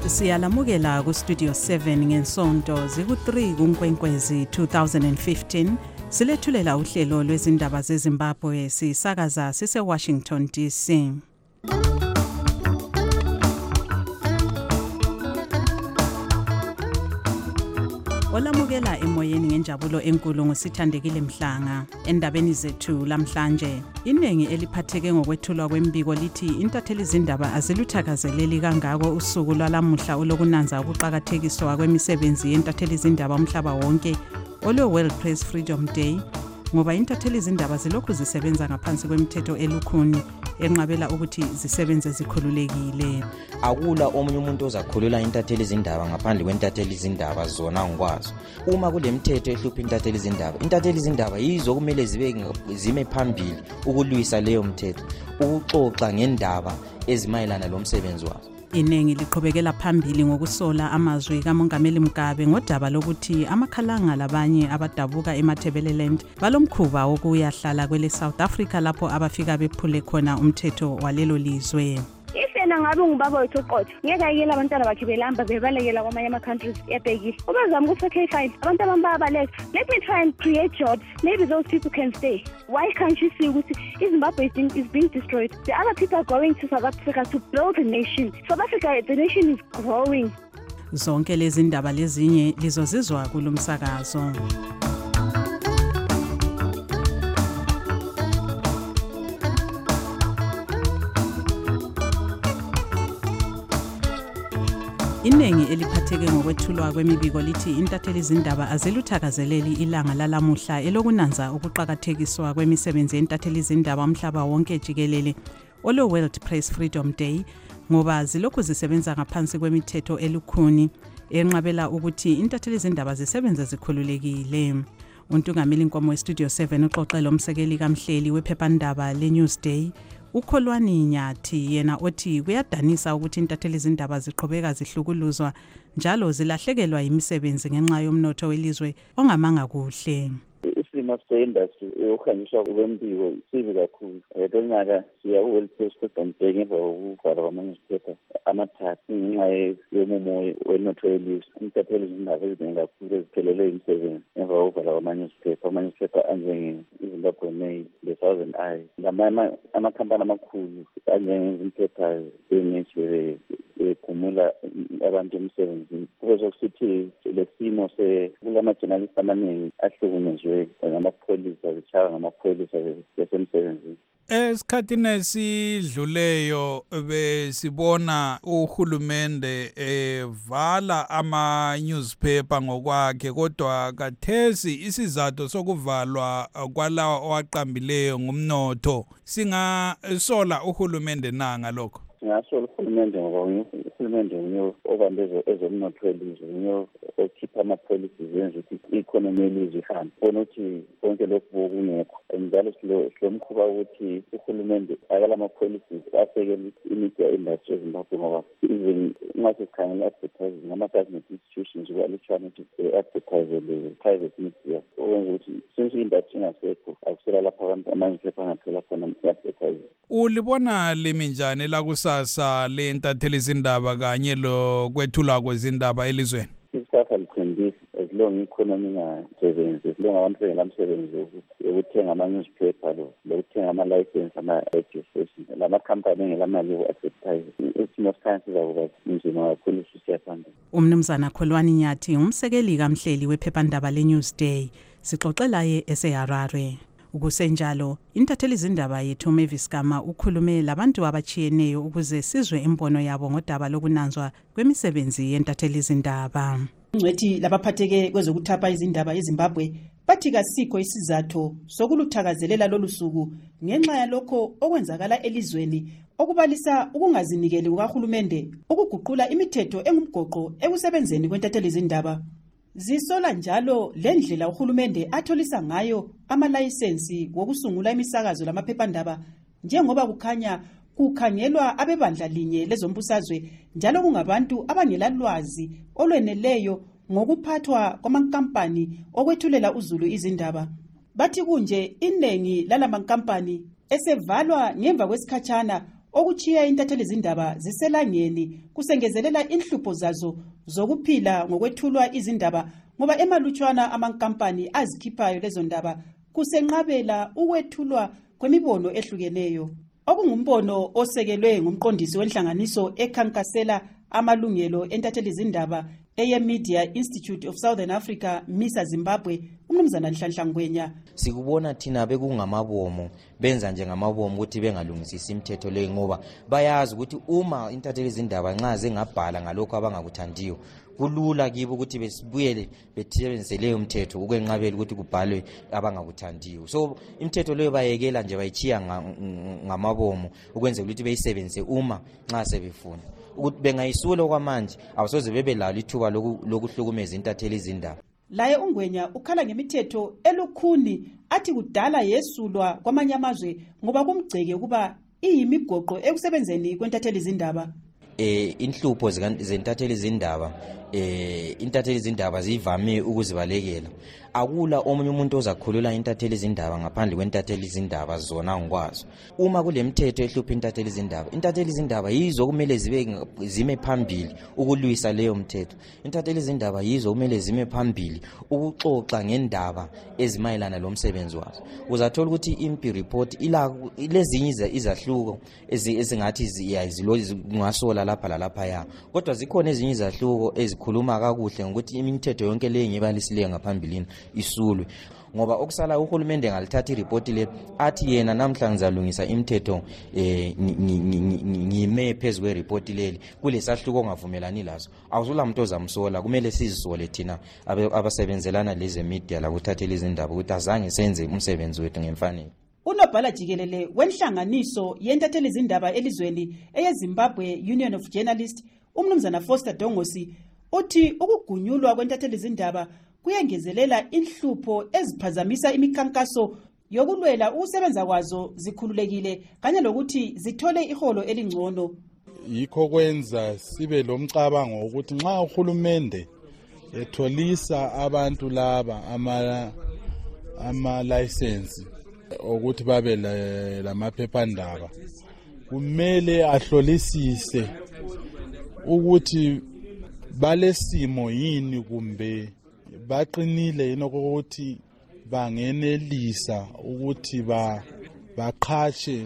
Siyalamukela ku Studio 7 ngensonto ziku3 kuNkwenkwezi 2015 silethulela uhlelo lwezindaba zeZimbabwe sisakaza sise Washington DC. Olamukela emoyeni ngenjabulo enkulu ngosithandekile Mhlanga endabeni zethu lamhlanje. Iningi eliphatheke ngokwethulwa kwembiko lithi intatheli izindaba aziluthakazeleli kangako usuku lwalamuhla olokunanza ukuqhakathekiswa kwemisebenzi yentatheli izindaba umhlaba wonke olwe World Press Freedom Day ngoba intatheli izindaba zilokhu zisebenza ngaphansi kwemithetho elukhuni enqabela ukuthi zisebenze zikhululekile. Akula omunye umuntu ozakhulula intatheli izindaba ngaphandle kwentatheli izindaba zona ngikwazi. Uma kulemithetho ehlupha intatheli izindaba yizo kumele zime phambili ukulwisa leyo mthetho, ukuxoxa ngendaba ezimayelana lomsebenzi wazo. Iningi liqhubekela phambili ngokusola amazwi kaMongameli Mugabe ngodaba lokuthi amakhalanga labanye abadabuka eMatabeleland balomkhuba wokuyahlala kwele South Africa lapho abafika bephule khona umthetho walelo lizwe. Yena ngabe ngubaba wethu oqotho ngeke ayela abantwana bakhe belamba bebalekela kwamanye ama-countries ebhekile ubazama ukuthi okay fine abantu abambaleka, let me try and create jobs, maybe those people can stay. Why can't you see ukuthi Zimbabwe is being destroyed? The other people are going to South Africa to build a nation. South Africa, the nation is growing. Zonke lezi ndaba lezinye lizozizwa kulomsakazo. Iningi eliphatheke ngokwethulwa kwemibiko lithi intatheli izindaba aziluthakazeleli ilanga lalamuhla elokunanza ukuqhakathekiswa kwemisebenzi yentatheli izindaba umhlaba wonke jikelele olwe World Press Freedom Day ngoba zilokhu zisebenza ngaphansi kwemithetho elukhuni enqabela ukuthi intatheli izindaba zisebenze zikhululekile. Untungameli Nkomo weStudio 7 uxoxela umsekeli kaMhleli wephephandaba leNewsday uKholwani Nyathi yena othi kuyadanisa ukuthi intatheli izindaba ziqhubeka zihlukuluzwa njalo zilahlekelwa imisebenzi ngenxa yomnotho welizwe ongamanga kuhle. Isimo se-industry ukuhanjiswa kwembiko sibi kakhulu. Lonyaka siya ku-World Press Freedom Day ngemva kokuvala kwama-newspaper amathathu ngenxa yomumo wenotho welizwe. Intatheli izindaba eziningi kakhulu eziphelelwe imisebenzi ngemva kokuvala kwama-newspaper. Ama-newspaper anjenge-Zimbabwe Mail, The Southern Eye, amakhampani amakhulu anjenge-Impepers eNature bekhumula abantu emsebenzini. Kube sokusithi lesimo kulama-journalist amaningi ahlukunyezwe ngamapholisa, zitshaywa ngamapholisa besemsebenzini. Esikhathini esidluleyo besibona uhulumende vala ama-newspaper ngokwakhe kodwa kathesi isizathu sokuvalwa kwalawa owaqambileyo ngumnotho. Singasola uhulumende nanga lokho. Singasola uhulumende ngoba uhulumende nguye obambe ezomnotho welizwe, nguye okhipha ama-policies yenza ukuthi i-economy yelizwe ihambe. Khona ukuthi konke lokhu kungekho njalo silomkhuba ukuthi uhulumende akala ama-policies asekele i-media industry eZimbabwe ngoba even nxa sikhangela advertising ngama-government institutions kukalutshwana ukuthi advertise private media okwenza ukuthi since i-industry ingasekho akusela lapho abantu ama-newspaper angathola khona i-advertising. Ulibona limi njani lakusasa lentatheli izindaba kanye lokwethulwa kwezindaba elizweni? Isithatha likhundisa as long i-economy ingasebenzi, as long abantu bengelamsebenzi yokuthenga ama-newspaper lokuthenga ama-license ama-radio station, lamakhampani engelamali yoku-advertise. Isimo sikhansi sizakuba nzima kakhulu sisiya phambili. Umnumzana Kholwani Nyathi umsekeli kaMhleli wephephandaba leNewsday sixoxelaye eseHarare. Ukusenjalo intatheli izindaba yethu Mavis Gama ukhulume labantu abachiyeneyo ukuze sizwe imbono yabo ngodaba lokunanzwa kwemisebenzi yentatheli izindaba. Ngcwethi labaphatheke kwezokuthapha izindaba eZimbabwe bathi kasikho isizathu sokuluthakazelela lolusuku ngenxa yalokho okwenzakala elizweni okubalisa ukungazinikeli kukaHulumende ukuguqula imithetho engumgoqo ekusebenzeni kwentatheli izindaba. Zisola njalo lendlela uhulumende atholisa ngayo amalayisensi wokusungula imisakazo lamaphephandaba njengoba kukhanya kukhangelwa abebandla linye lezombusazwe njalo kungabantu abangelalwazi olweneleyo ngokuphathwa kwamankampani okwethulela uzulu izindaba. Bathi kunje inengi lalamankampani esevalwa ngemva kwesikhatshana okuchiya intatheli izindaba ziselangeni kusengezelela inhlupho zazo zokuphila ngokwethulwa izindaba ngoba emalutshwana amankampani azikhiphayo lezo ndaba kusenqabela ukwethulwa kwemibono ehlukeneyo. Okungumbono osekelwe ngumqondisi wenhlanganiso ekhankasela amalungelo entatheli izindaba Media Institute of Southern Africa, MISA Zimbabwe, umnumzana Nhlanhla Ngwenya. Sikubona thina bekungamabomo benza njengamabomo ukuthi bengalungisisi imithetho leyo ngoba bayazi ukuthi uma intatheli izindaba nxa zengabhala ngalokho abangakuthandiyo kulula kibo ukuthi besibuyele besebenzise leyo mthetho ukwenqabela ukuthi kubhalwe abangakuthandiyo. So imithetho leyo bayekela nje bayichiya ngamabomo ukwenza ukuthi beyisebenzise uma nxa sebefuna ukuthi bengayisula kwamanje abasoze bebelalo ithuba lokuhlukumeza intatheli izindaba. Laye uNgwenya ukhala ngemithetho elukhuni athi kudala yesulwa kwamanye amazwe ngoba kumgceke kuba iyimigoqo ekusebenzeni kwentatheli izindaba. Inhlupho zentatheli izindaba intatheli izindaba zivame ukuzibalekela. Akula omunye umuntu ozakhulula intatheli izindaba ngaphandle kwentatheli izindaba zona ngikwazo. Uma kulemthetho ehlupha intatheli izindaba yizo kumele zime phambili ukulwisa leyo mthetho. Intatheli izindaba yizo kumele zime phambili ukuxoxa ngendaba ezimayelana lomsebenzi wazo. Uzathola ukuthi impi report lezinye izahluko ezingathi zingasola lapha lalapha ya. Kodwa zikhona ezinye izahluko ezikhuluma kakuhle ngokuthi imithetho yonke leyo ngibalisileyo ngaphambilini isulwe ngoba okusala uhulumende ngalithatha ireport le athi yena namhla ngizalungisa imithetho ngime phezulu kwereport leli kulesahluko ongavumelani lazo awuzula umuntu ozamsola kumele sizisole thina abasebenzelana leze media la kuthathela izindaba ukuthi azange senze umsebenzi wethu ngemfanelo. Unobhala jikelele wenhlanganiso yentatheli izindaba elizweni eyeZimbabwe Union of Journalists umnumzana Foster Dongosi uthi ukugunyulwa kwentatheli izindaba kuyengezelela inhlupho eziphazamisa imikhankaso yokulwela ukusebenza kwazo zikhululekile kanye lokuthi zithole iholo elingcono. Yikho kwenza sibe lomcabango ukuthi nxa uhulumende etholisa abantu laba ama license ukuthi babe lamaphephandaba kumele ahlolisise ukuthi balesimo yini kumbe baqinile yini ukuthi bangenelisa ukuthi baqhatshe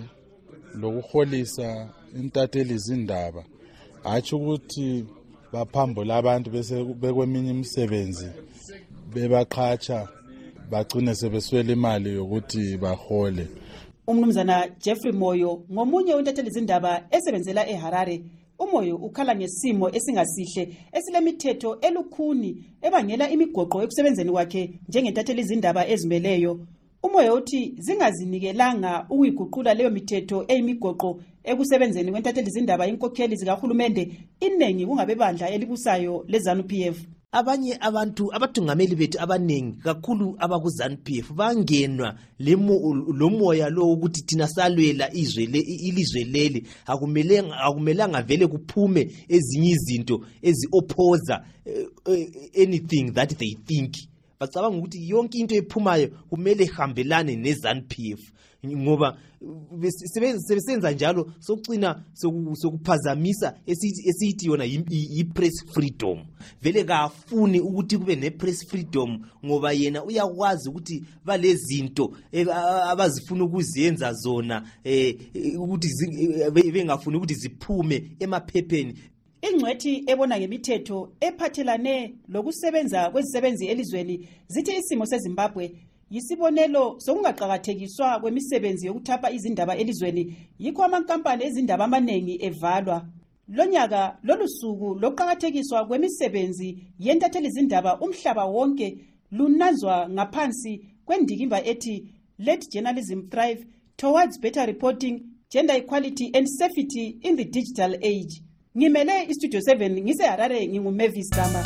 lokuholisa intatheli izindaba athi ukuthi baphambula abantu bese bekweminye imisebenzi bebaqhatsha bagcine sebeswela imali yokuthi bahole. Umnumzana Jeffrey Moyo ngomunye wentatheli izindaba esebenzela eHarare. Umoyo ukhala ngesimo esingasihle esilemithetho elukhuni ebangela imigoqo ekusebenzeni kwakhe njengentatheli izindaba ezimeleyo. Umoyo uthi zingazinikelanga ukuyiguqula leyo mithetho eyimigoqo ekusebenzeni kwentatheli izindaba inkokheli zikahulumende inengi kungabebandla elibusayo leZANU-PF. Abanye abantu abathungameli bethu abanengi kakhulu abakuZANU-PF bangenwa lomoya lo ukuthi thina salwela ilizwe leli akumelanga vele kuphume ezinye izinto ezi-opposa anything that they think. Bacabanga ukuthi yonke into ephumayo kumele ihambelane neZANU-PF ngoba sebenza njalo sokucina sokuphazamisa esithi yona i-press freedom. Vele kafuni ukuthi kube ne-press freedom ngoba yena uyakwazi ukuthi balezinto abazifuna ukuzenza zona ukuthi bengafuni ukuthi ziphume emaphepheni. Ingcwethi ebona ngemithetho ephathelane lokusebenza kwezisebenzi elizweni zithi isimo seZimbabwe yisibonelo sokungaqhakathekiswa kwemisebenzi yokuthapha izindaba elizweni yikho amankampani ezindaba amanengi evalwa. Lonyaka lolusuku lokuqhakathekiswa kwemisebenzi yentatheli izindaba umhlaba wonke lunanzwa ngaphansi kwendikimba ethi Let Journalism Thrive Towards Better Reporting, Gender Equality and Safety in the Digital Age. Ngimele iStudio 7 ngiseHarare nginguMavis Dama.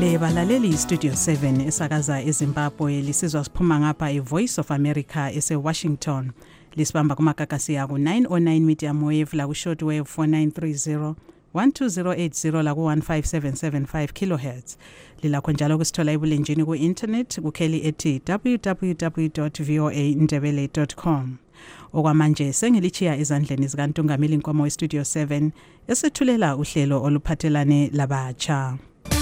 Le balaleli Studio 7 esakaza eZimbabwe lisizwa siphuma ngapha iVoice of America ese-Washington. Lisibamba kumakakasi yaku 909 medium wave la ku short wave 4930 12080 la ku 15775 kilohertz. Lilakho njalo kusithola ebulenjini ku internet kukheli ethi www.voandebele.com. Okwamanje sengilichiya ezandleni zikaNtungameli Nkomo weStudio 7 esethulela uhlelo oluphathelane labatsha.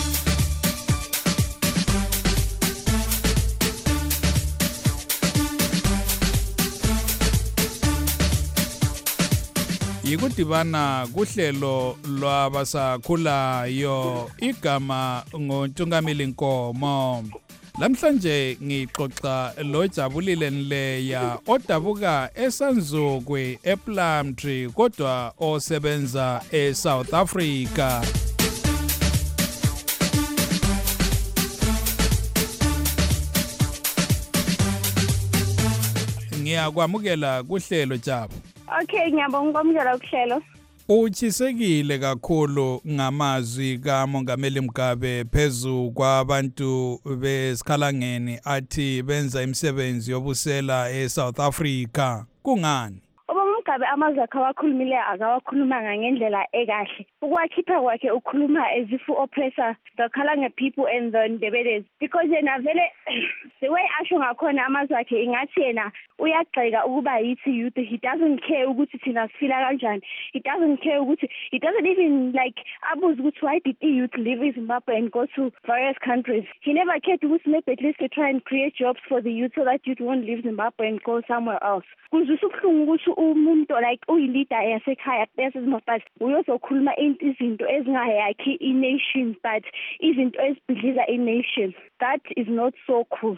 Yikudibana kuhlelo lwabasakhulayo igama ngoNtungameli Nkomo. Namhlanje ngixoxa loJabulile Nleya odabuka eSanzukwe ePlumtree kodwa osebenza eSouth Africa. Ngiyakwamukela kuhlelo Jabu. Okay, ngiyabonga ukwamukela ukuhlelo. Uchisekile kakhulu ngamazwi kaMongameli Mugabe phezu kwabantu besikhalangeni athi benza imisebenzi yobusela eSouth Africa. Kungani? Mugabe amazwi akhe awakhulumile akawakhulumanga ngendlela ekahle. Ukwakhipha kwakhe ukhuluma as if oppressor the Khalanga people and the Ndebelezi, because yena vele the way asho ngakhona amazwi akhe ingathi yena uyagxeka ukuba yithi youth. He doesn't care ukuthi thina sifila kanjani. He doesn't care ukuthi, he doesn't even like abuze ukuthi why did youth leave Zimbabwe and go to various countries. He never cared ukuthi maybe at least they try and create jobs for the youth so that youth won't leave Zimbabwe and go somewhere else. Kuzwisa ubuhlungu ukuthi umuntu like uyilida yasekhaya yaseZimbabwe uyozokhuluma izinto ezingayakhi i-nation but izinto ezibhidliza i-nation. That is not so cool.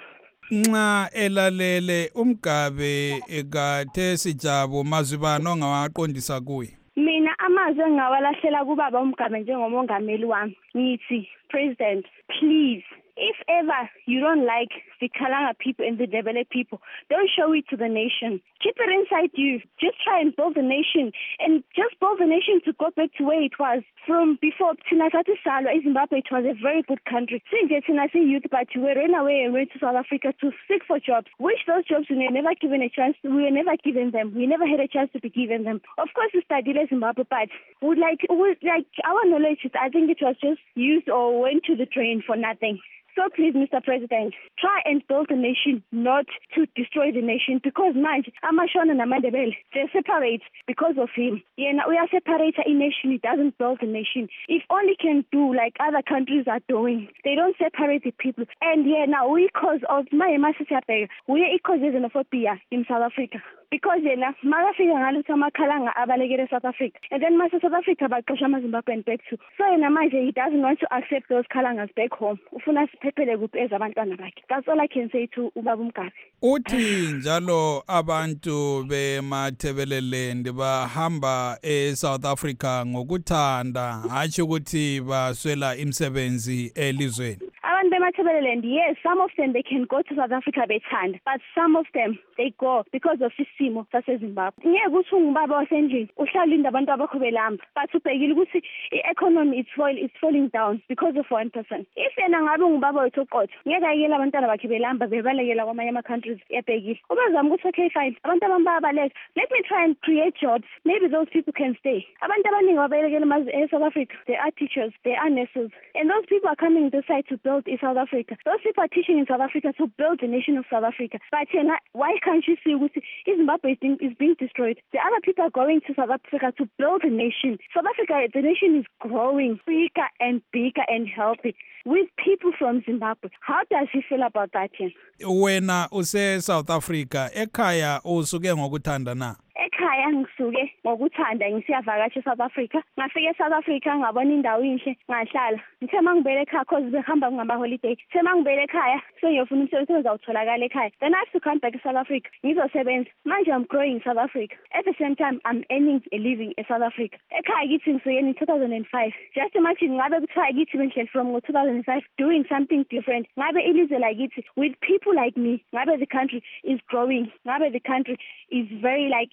Nxa elalele uMgabe ekathe Sijabu mazwi bani ongawaqondisa kuye? Mina amazwi engawalahlela kubaba uMgabe njengomongameli wami ngithi, President, please, if ever you don't like the Khalanga people and the Ndebele people, don't show it to the nation. Keep it inside you. Just try and build the nation, and just build the nation to go back to where it was from before. Tinasati Salwa, Zimbabwe, it was a very good country. Since Tinasi youth, but we ran away and went to South Africa to seek for jobs, which those jobs we were never given a chance. We were never given them. We never had a chance to be given them. Of course, we studied in Zimbabwe, but would like our knowledge, I think it was just used or went to the drain for nothing. So please, Mr. President, try and build the nation, not to destroy the nation, because manje Amashona and Amandebele, they separate because of him. Yeah, now we are separated in nation, it doesn't build the nation. If only can do like other countries are doing, they don't separate the people. And yeah, now we cause of my Masisiapega, we are cause of xenophobia in South Africa. Because yena makafika ngaluthi amakhalanga abalekele South Africa, and then mase South Africa baqosha amaZimbabwean back to. So yena manje he doesn't want to accept those Khalangas back home. Ufuna siphephele kuphi ezabantwana bakhe. That's all I can say to ubaba uMgabe. Uthi njalo abantu beMathebeleland bahamba eSouth Africa ngokuthanda, hatshi ukuthi baswela imisebenzi elizweni. Abantu beMathebeleland, yes, some of them they can go to South Africa bethanda, but some of them they go because of isimo saseZimbabwe. Ngeke ukuthi ungubaba wasendlini uhlala inda abantu abakho belamba, but ubhekile ukuthi i-economy it's falling down because of one person. If yena ngabe ungubaba wethu oqotho, ngeke ayekela abantwana bakhe belamba bebalekela kwamanye ama-countries ebhekile. Ubezama ukuthi okay fine, abantu ababaleka, let me try and create jobs. Maybe those people can stay. Abantu abaningi babalekela eSouth Africa, they are teachers, they are nurses, and those people are coming this side to build in South Africa. Those people are teaching in South Africa to build the nation of South Africa. But why can't you see Zimbabwe is being destroyed? The other people are going to South Africa to build a nation. South Africa, the nation is growing bigger and bigger and healthy with people from Zimbabwe. How does he feel about that? Wena use South Africa, ekhaya usuke ngokuthanda na? Ekhaya ngisuke ngokuthanda ngisiyavakasha eSouth Africa. Ngafika eSouth Africa ngabona indawo inhle ngahlala. Ngithe mangibele ekhaya cause behamba ngama holiday. Ngithe mangibele ekhaya so ngiyofuna umsebenzi ozawutholakala ekhaya. Then I have to come back to South Africa. Ngizosebenza. Manje I'm growing in South Africa. At the same time I'm earning a living in South Africa. Ekhaya kithi ngisuke in 2005. Just imagine ngabe kuthiwa kithi benhle from 2005 doing something different. Ngabe ilizwe lakithi with people like me. Ngabe the country is growing. Ngabe the country is very like it's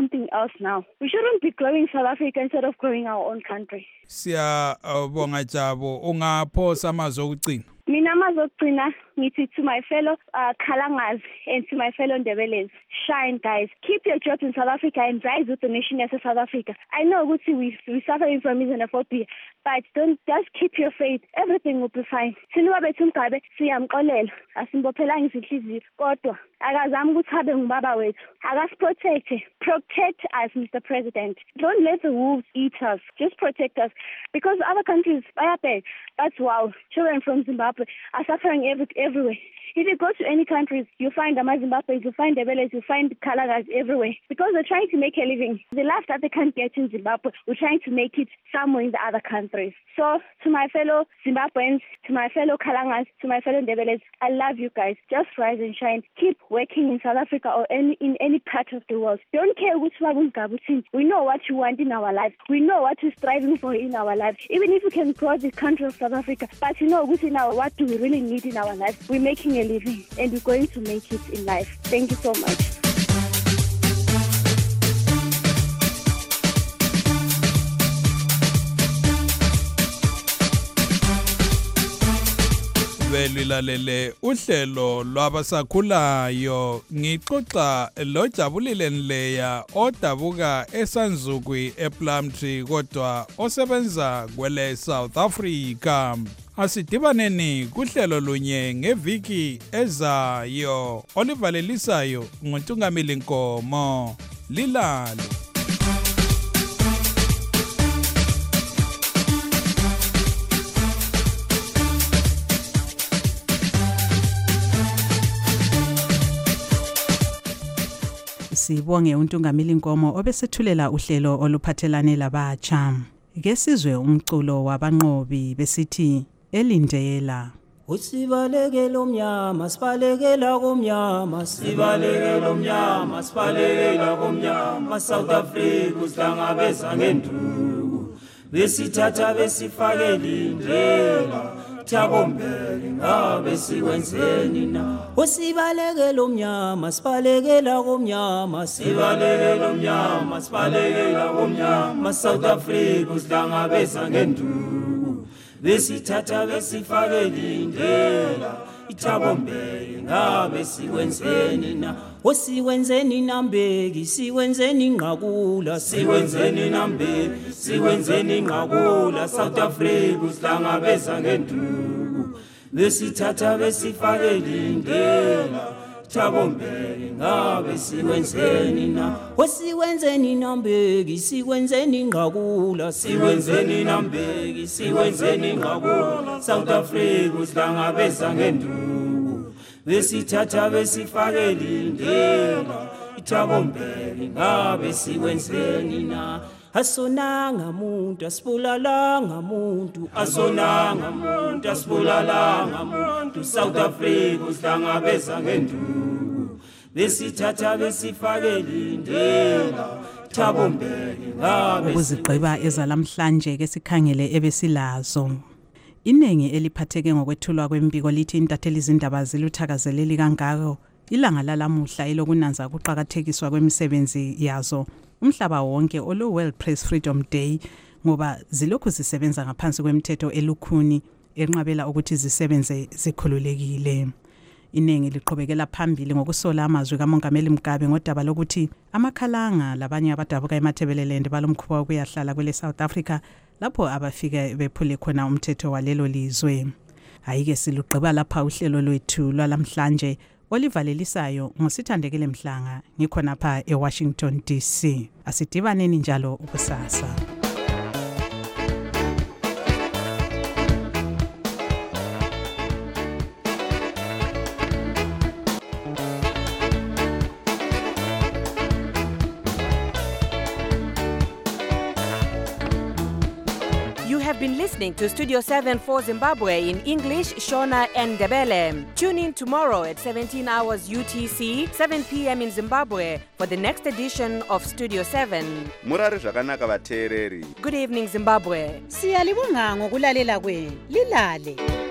something else now. We shouldn't be growing South Africa instead of growing our own country. Siyabonga Jabu, ungaphosa amazwi okucina. Mina mazogcina ngithi to my fellow Kalangas and to my fellow Ndebelers, shine guys. Keep your jobs in South Africa and rise with the nation as a South Africa. I know we're suffering from xenophobia, but don't just keep your faith. Everything will be fine. Sinuwa bethu Mgabe siyamxolela asimbophelanga izinhliziyo kodwa akazami ukuthi abe ngubaba wethu. Protect us, Mr. President. Don't let the wolves eat us. Just protect us because other countries that's wow. Children from Zimbabwe are suffering everywhere. If you go to any countries, you find Zimbabweans, you find Ndebelers, you find Kalagas everywhere because they're trying to make a living. The life that they can't get in Zimbabwe, we're trying to make it somewhere in the other countries. So to my fellow Zimbabweans, to my fellow Kalangas, to my fellow Ndebelers, I love you guys. Just rise and shine. Keep working in South Africa or in any part of the world. Don't care which one. We know what you want in our life. We know what we're striving for in our life. Even if we can grow the country of South Africa, but you know what do we really need in our life? We're making a living and we're going to make it in life. Thank you so much. Lilalele uhlelo lwabasakhulayo ngixoxa loJabulile Nleya odabuka eSanzukwi ePlumtree kodwa osebenza kwele South Africa. Asidibaneni kuhlelo lunye ngeviki ezayo olivalelisayo nguNtungamili Nkomo. Lilale. Sibonge uNtungamili Nkomo obesethulela uhlelo oluphathelane labatsha. Ke sizwe umculo wabanqobi besithi elindela. Usibalekela umnyama sibalekela komnyama sibalekela umnyama sibalekela komnyama South Africa usihlangabeza ngenduku besithatha besifakela indlela Thabombele ngabe sikwenzeni na Usibalekela umnyama sibalekela komnyama sibalekela umnyama sibalekela komnyama South Africa usihlangabeza ngenduku besithatha besifakela indlela Thabombele ngabe sikwenzeni na Sikwenzeni nambeki sikwenzeni ngqakula sikwenzeni nambeki sikwenzeni ngqakula South Africa usihlangabeza ngenduku besithatha besifakela indlela Thabombele ngabe sikwenzeni na Sikwenzeni nambeki sikwenzeni ngqakula sikwenzeni nambeki sikwenzeni ngqakula South Africa usihlangabeza ngenduku besithatha besifakela indlela Thabombele ngabe sikwenzeni na Asonanga muntu asibulalanga muntu asonanga muntu asibulalanga muntu South Africa usihlangabeza ngenduku besithatha besifakela indlela Thabombele ngabe ukuzigqiba ezalamhlanje ke sikhangele ebesilazo. Inengi eliphatheke ngokwethulwa kwembiko lithi intatheli izindaba ziluthakazeleli kangako ilanga lalamuhla elokunanza ukuqhakathekiswa kwemisebenzi yazo umhlaba wonke olo World Press Freedom Day ngoba zilokhu zisebenza ngaphansi kwemithetho elukhuni enqabela ukuthi zisebenze zikhululekile. Inengi liqhubekela phambili ngokusola amazwi kaMongameli Mugabe ngodaba lokuthi amakhalanga labanye abadabuka eMathebeleland balomkhuba wokuyahlala kwele South Africa lapho abafika bephule khona umthetho walelo lizwe. Hayike silugqiba lapha uhlelo lwethu lwalamhlanje olivalelisayo ngosithandekile Mhlanga ngikhona pha eWashington DC. Asidibaneni njalo ukusasa. Been listening to Studio 7 for Zimbabwe in English, Shona and Ndebele. Tune in tomorrow at 17 hours UTC, 7 p.m. in Zimbabwe for the next edition of Studio 7. Murari zvakanaka vateereri. Good evening, Zimbabwe. Siyalibonga ngokulalela kwenu. Lilale.